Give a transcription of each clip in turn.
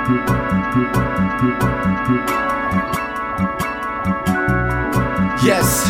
Yes.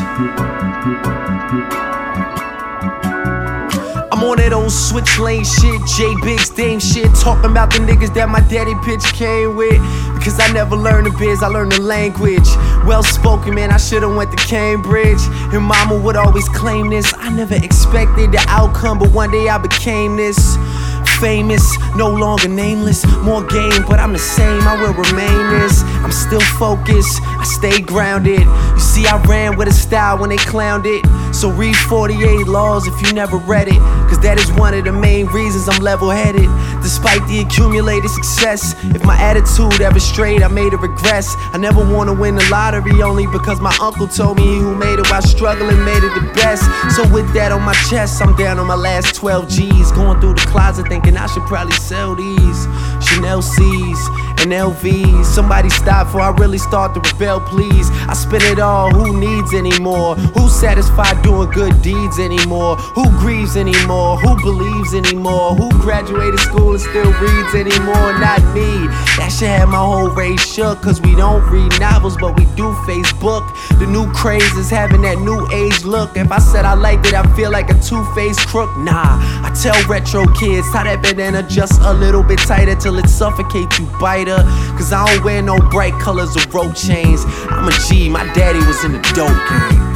I'm on that old switch lane shit, J Biggs Dame shit, talking about the niggas that my daddy pitch came with. Because I never learned the biz, I learned the language. Well spoken, man, I should've went to Cambridge. And mama would always claim this. I never expected the outcome, but one day I became this. Famous, no longer nameless. More game, but I'm the same, I will remain this. I'm still focused, I stay grounded. You see, I ran with a style when they clowned it. So read 48 Laws if you never read it, cause that is one of the main reasons I'm level-headed. Despite the accumulated success, if my attitude ever strayed, I made it regress. I never wanna win the lottery only because my uncle told me he who made it while struggling made it the best. So with that on my chest, I'm down on my last 12 G's, going through the closet thinking I should probably sell these Chanel C's and LVs. Somebody stop before I really start to rebel, please. I spend it all, who needs anymore? Who's satisfied doing good deeds anymore? Who grieves anymore? Who believes anymore? Who graduated school and still reads anymore? Not me. That shit had my whole race shook, cause we don't read novels but we do Facebook. The new craze is having that new age look. If I said I liked it, I feel like a two-faced crook. Nah, I tell retro kids, tie that bandana just a little bit tighter till it suffocates you, biter. Cause I don't wear no bright colors or rope chains. I'm a G, my daddy was in the dope game.